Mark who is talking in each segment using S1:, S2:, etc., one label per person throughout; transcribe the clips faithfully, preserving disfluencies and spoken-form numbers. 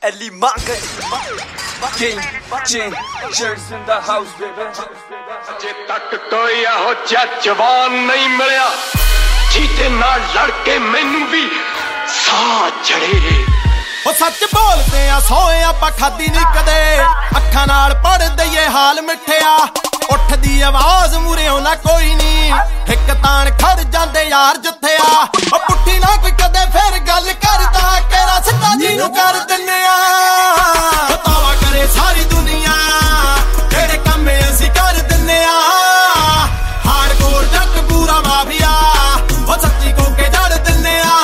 S1: Ellie Manga. King Changers in the house, baby.
S2: ਅਜੇ ਤੱਕ ਕੋਈ ਇਹੋ ਜਿਹਾ ਜਵਾਨ ਨਹੀਂ ਮਿਲਿਆ ਜਿਹਦੇ ਨਾਲ ਲੜ ਕੇ ਮੈਨੂੰ ਵੀ ਸਾਹ ਚੜੇ।
S3: ਉਹ ਸੱਚ ਬੋਲਦੇ ਆ ਸੋਏ ਆਪਾਂ ਖਾਦੀ ਨਹੀਂ ਕਦੇ, ਅੱਖਾਂ ਨਾਲ ਪੜ ਦਈਏ ਹਾਲ ਮਿੱਠਿਆ। ਉੱਠਦੀ ਆਵਾਜ਼ ਮੂਹਰਿਓਂ ਨਾ ਕੋਈ ਨਹੀਂ, ਇੱਕ ਤਾਣ ਖੜ ਜਾਂਦੇ ਯਾਰ ਜਿੱਥੇ ਆ। ਉਹ ਪੁੱਠੀ ਨਾ ਕੋਈ ਕਦੇ ਫਿਰ ਗੱਲ ਕਰਦਾ, ਕਿਹੜਾ ਸਿੱਧਾ ਜੀ ਨੂੰ ਕਰ ਦਿੰਨੇ ਆ। ਬਤਾਵਾ ਕਰੇ ਸਾਰੀ ਦੁਨੀਆ ਜਿਹੜੇ ਕੰਮ ਅਸੀਂ ਕਰ ਦਿੰਨੇ ਆ। ਹਾਰਡਕੋਰ ਜੱਟ ਪੂਰਾ ਮਾਫੀਆ, ਉਹ ਸੱਚੀ ਕੋ ਕੇ ਜੜ ਦਿੰਨੇ ਆ।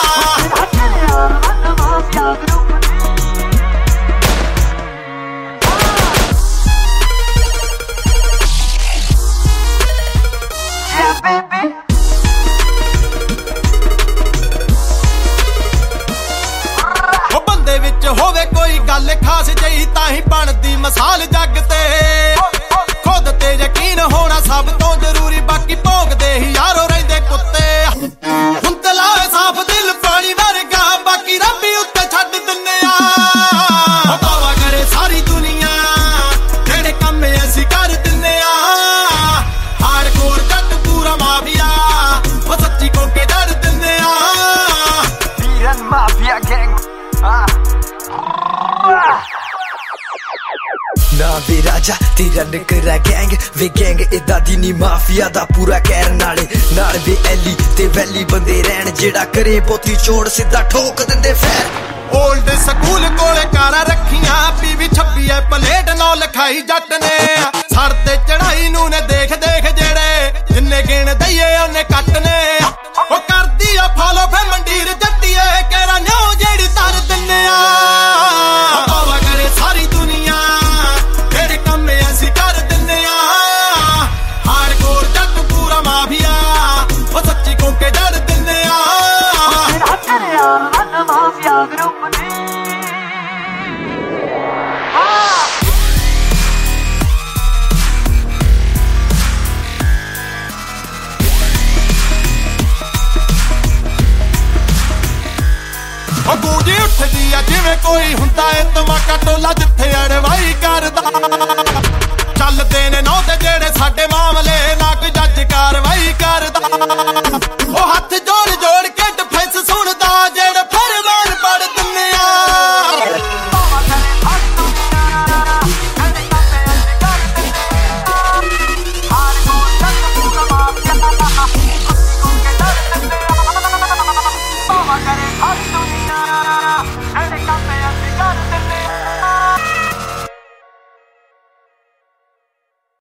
S3: ਉਹ ਬੰਦੇ ਵਿੱਚ ਹੋਵੇ ਕੋਈ ਗੱਲ ਖਾਸ ਜਿਹੀ ਤਾਂ ਹੀ ਬਣਦੀ ਮਿਸਾਲ ਜੱਗ ਤੇ। ਖੁਦ ਤੇ ਯਕੀਨ ਹੋਣਾ ਸਭ ਤੋਂ ਜ਼ਰੂਰੀ, ਬਾਕੀ ਭੋਗਦੇ ਹੀ ਯਾਰੋ ਰਹਿੰਦੇ ਕੁੱਤੇ। ਹੁਣ ਤਲਾਏ ਸਾਫ ਦਿਲ ਪਾਣੀ ਵਰਗਾ, ਬਾਕੀ ਰੱਬ ਹੀ ਉੱਤੇ ਛੱਡ ਦਿੰਨੇ ਆ। ਹਟਾਵਾ ਕਰੇ ਸਾਰੀ ਦੁਨੀਆ ਜਿਹੜੇ ਕੰਮ ਅਸੀਂ ਕਰ ਦਿੰਨੇ ਆ। ਹਾਰਡਕੋਰ ਜੱਟ ਪੂਰਾ ਮਾਫੀਆ, ਉਹ ਸੱਚੀ ਕੋ ਕੇ ਡਰ ਦਿੰਨੇ ਆ।
S1: Viren Mafia Gang.
S4: ਨਾ ਵੇ ਰਾਜਾ ਤੇਰਾ ਨਿਕਰਾ ਗੈਂਗ ਵੇ ਗੈਂਗ ਇਦਾਂ ਦੀ ਨੀ ਮਾਫੀਆ ਦਾ ਪੂਰਾ ਕਹਿਣ ਵਾਲੇ ਨਾਲ ਵੇ ਐਲੀ ਤੇ ਵੈਲੀ ਬੰਦੇ ਰਹਿਣ, ਜਿਹੜਾ ਕਰੇ ਬੋਤੀ ਚੋੜ ਸਿੱਧਾ ਠੋਕ ਦਿੰਦੇ ਫੈਰ।
S3: ਓਲਡ ਸਕੂਲ ਕੋਲੇ ਕਾਰਾਂ ਰੱਖੀਆਂ, ਪੀਵੀ ਛੱਬੀ ਐ ਪਲੇਟ ਨੌ ਲਿਖਾਈ ਜੱਟ ਨੇ। ਸਰ ਤੇ ਚੜਾਈ ਨੂੰ ਨੇ ਦੇਖ ਦੇਖ ਜਿਹੜੇ, ਜਿੰਨੇ ਗਿਣ ਦਈਏ ਉਹਨੇ ਕੱਟ ਨੇ। ਉਹ ਕਰਦੀ ਆ ਫਾਲੋ ਫੇ ਮੰਡੀਰ ਜੱਟੀਏ, ਕਿਹੜਾ ਨਿਓ ਜਿਹੜੀ ਤਰ ਦਿੰਨੇ ਆ। ਹਟਾਵਾ ਕਰੇ ਸਾਰੀ ਦੁਨੀਆ ਜਿਹੜੇ ਕੰਮ ਅਸੀਂ ਕਰ ਦਿੰਨੇ ਆ। ਹਾਰਡਕੋਰ ਜੱਟ ਪੂਰਾ ਮਾਫੀਆ, ਉਹ ਸੱਚੀ ਕੋ ਕੇ ਜੜ ਦਿੰਨੇ ਆ। ਉਹ ਗੂੰਜੀ ਉੱਠਦੀ ਆ ਜਿਵੇਂ ਕੋਈ ਹੁੰਦਾ ਏ ਧਮਾਕਾ ਟੋਲਾ, ਜਿੱਥੇ ਅੜਵਾਈ ਕਰਦਾ। ਚੱਲਦੇ ਨੇ ਨੌ ਤੇ ਜਿਹੜੇ ਸਾਡੇ ਮਾਮਲੇ, ਨਾ ਕੋਈ ਜੱਜ ਕਾਰਵਾਈ ਕਰਦਾ।